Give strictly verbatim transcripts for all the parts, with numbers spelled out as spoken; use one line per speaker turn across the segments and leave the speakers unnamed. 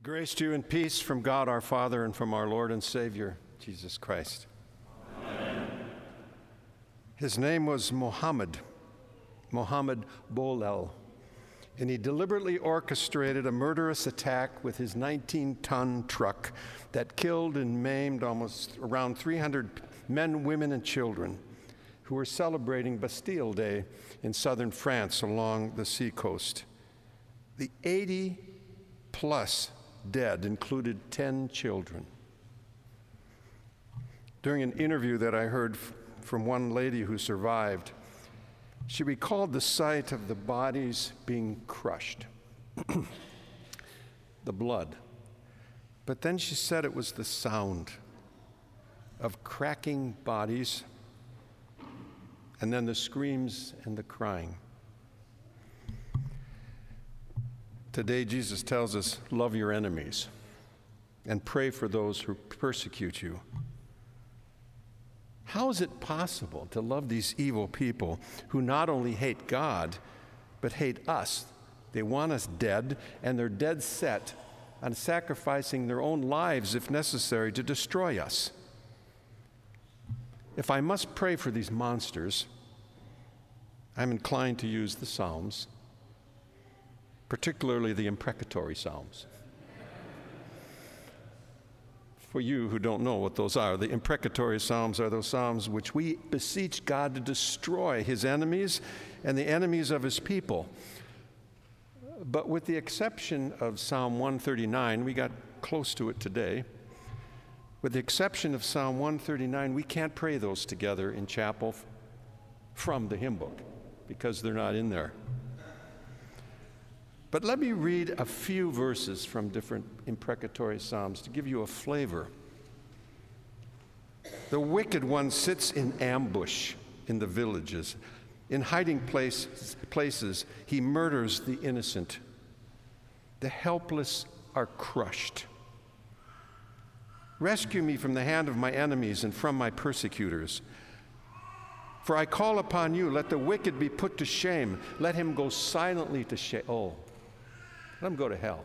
Grace to you and peace from God our Father and from our Lord and Savior, Jesus Christ. Amen. His name was Muhammad, Muhammad Bolel, and he deliberately orchestrated a murderous attack with his nineteen-ton truck that killed and maimed almost around three hundred men, women, and children who were celebrating Bastille Day in southern France along the seacoast. The eighty plus dead included ten children. During an interview that I heard f- from one lady who survived, she recalled the sight of the bodies being crushed, the blood. But then she said it was the sound of cracking bodies and then the screams and the crying. Today, Jesus tells us, love your enemies and pray for those who persecute you. How is it possible to love these evil people who not only hate God, but hate us? They want us dead, and they're dead set on sacrificing their own lives, if necessary, to destroy us. If I must pray for these monsters, I'm inclined to use the Psalms, particularly the imprecatory Psalms. For you who don't know what those are, the imprecatory Psalms are those Psalms which we beseech God to destroy his enemies and the enemies of his people. But with the exception of Psalm one thirty-nine, we got close to it today. With the exception of Psalm one thirty-nine, we can't pray those together in chapel from the hymn book because they're not in there. But let me read a few verses from different imprecatory Psalms to give you a flavor. The wicked one sits in ambush in the villages. In hiding place, places, he murders the innocent. The helpless are crushed. Rescue me from the hand of my enemies and from my persecutors. For I call upon you, let the wicked be put to shame. Let him go silently to shame. Oh. Let them go to hell.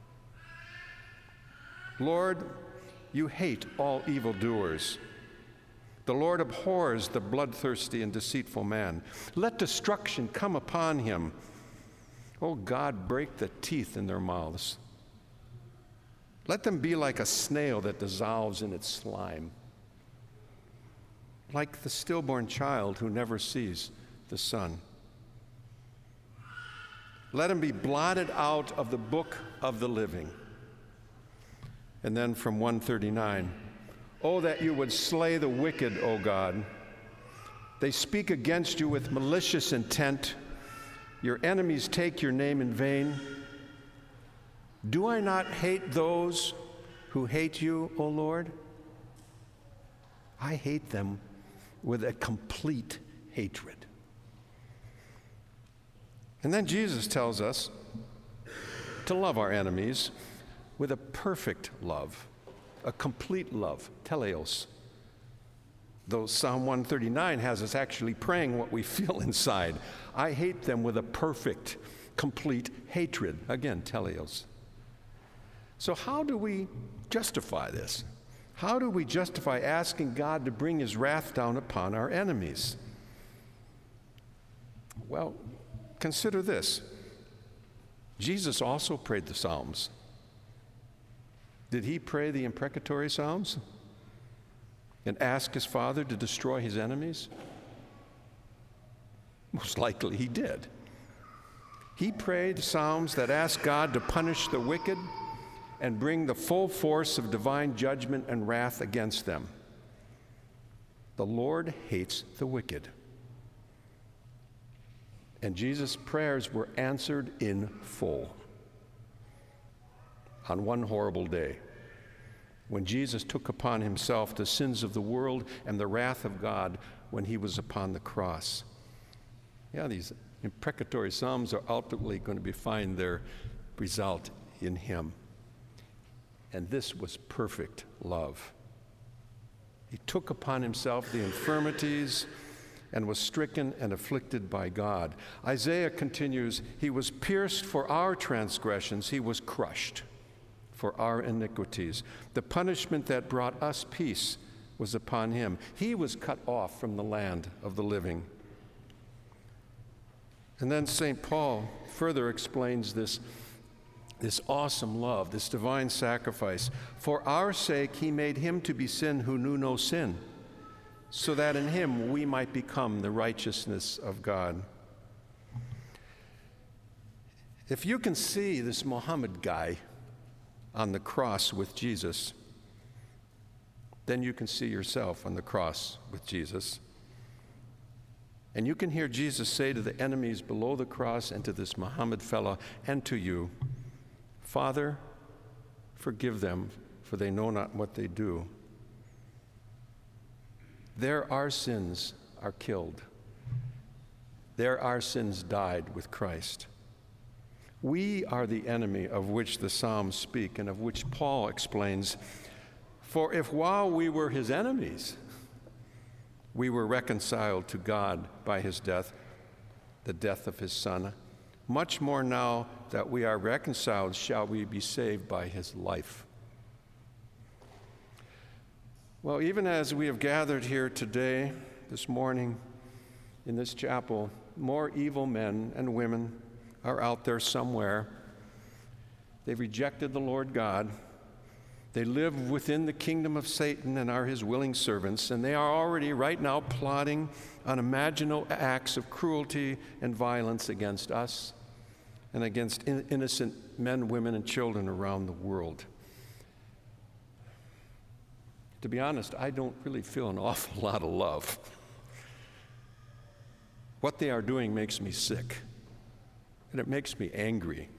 Lord, you hate all evildoers. The Lord abhors the bloodthirsty and deceitful man. Let destruction come upon him. Oh God, break the teeth in their mouths. Let them be like a snail that dissolves in its slime, like the stillborn child who never sees the sun. Let him be blotted out of the book of the living. And then from one thirty-nine, oh, that you would slay the wicked, O God. They speak against you with malicious intent. Your enemies take your name in vain. Do I not hate those who hate you, O Lord? I hate them with a complete hatred. And then Jesus tells us to love our enemies with a perfect love, a complete love, teleos. Though Psalm one thirty-nine has us actually praying what we feel inside. I hate them with a perfect, complete hatred. Again, teleos. So how do we justify this? How do we justify asking God to bring his wrath down upon our enemies? Well, consider this. Jesus also prayed the Psalms. Did he pray the imprecatory Psalms and ask his Father to destroy his enemies? Most likely he did. He prayed Psalms that asked God to punish the wicked and bring the full force of divine judgment and wrath against them. The Lord hates the wicked. And Jesus' prayers were answered in full on one horrible day when Jesus took upon himself the sins of the world and the wrath of God when he was upon the cross. Yeah, these imprecatory Psalms are ultimately going to be find their result in him. And this was perfect love. He took upon himself the infirmities and was stricken and afflicted by God. Isaiah continues, he was pierced for our transgressions, he was crushed for our iniquities. The punishment that brought us peace was upon him. He was cut off from the land of the living. And then Saint Paul further explains this, this awesome love, this divine sacrifice. For our sake he made him to be sin who knew no sin, so that in him we might become the righteousness of God. If you can see this Muhammad guy on the cross with Jesus, then you can see yourself on the cross with Jesus. And you can hear Jesus say to the enemies below the cross and to this Muhammad fellow and to you, Father, forgive them, for they know not what they do. There our sins are killed. There our sins died with Christ. We are the enemy of which the Psalms speak and of which Paul explains, for if while we were his enemies, we were reconciled to God by his death, the death of his Son, much more now that we are reconciled shall we be saved by his life. Well, even as we have gathered here today, this morning, in this chapel, more evil men and women are out there somewhere. They've rejected the Lord God. They live within the kingdom of Satan and are his willing servants, and they are already right now plotting unimaginable acts of cruelty and violence against us and against in- innocent men, women, and children around the world. To be honest, I don't really feel an awful lot of love. What they are doing makes me sick, and it makes me angry.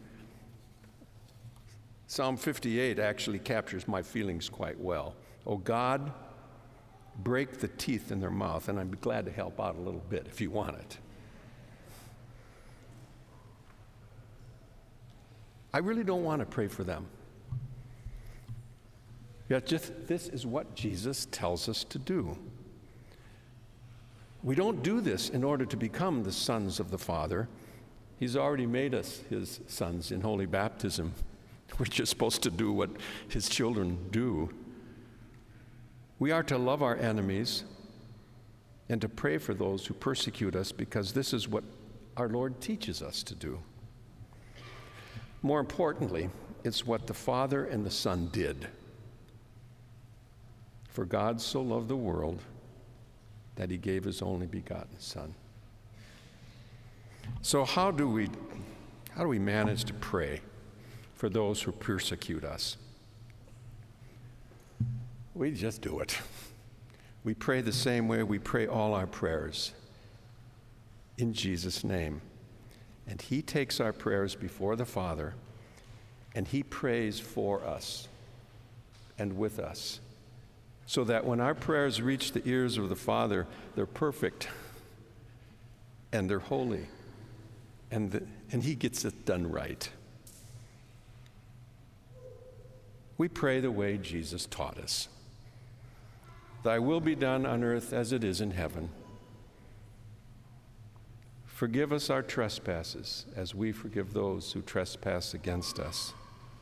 Psalm fifty-eight actually captures my feelings quite well. Oh God, break the teeth in their mouth, and I'd be glad to help out a little bit if you want it. I really don't want to pray for them. Yet just this is what Jesus tells us to do. We don't do this in order to become the sons of the Father. He's already made us his sons in holy baptism. We're just supposed to do what his children do. We are to love our enemies and to pray for those who persecute us, because this is what our Lord teaches us to do. More importantly, it's what the Father and the Son did. For God so loved the world that he gave his only begotten Son. So how do we, how do we manage to pray for those who persecute us? We just do it. We pray the same way we pray all our prayers, in Jesus' name. And he takes our prayers before the Father, and he prays for us and with us, so that when our prayers reach the ears of the Father, they're perfect and they're holy, and, the, and he gets it done right. We pray the way Jesus taught us. Thy will be done on earth as it is in heaven. Forgive us our trespasses as we forgive those who trespass against us.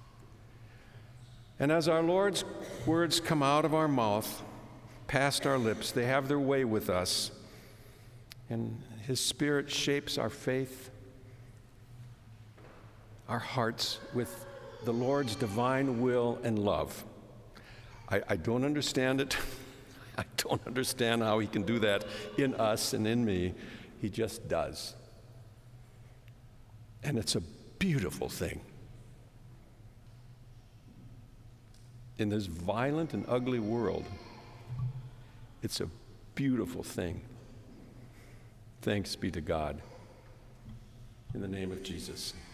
And as our Lord's words come out of our mouth, past our lips, they have their way with us, and his Spirit shapes our faith, our hearts with the Lord's divine will and love. I, I don't understand it. I don't understand how he can do that in us and in me. He just does. And it's a beautiful thing. In this violent and ugly world, it's a beautiful thing. Thanks be to God. In the name of Jesus.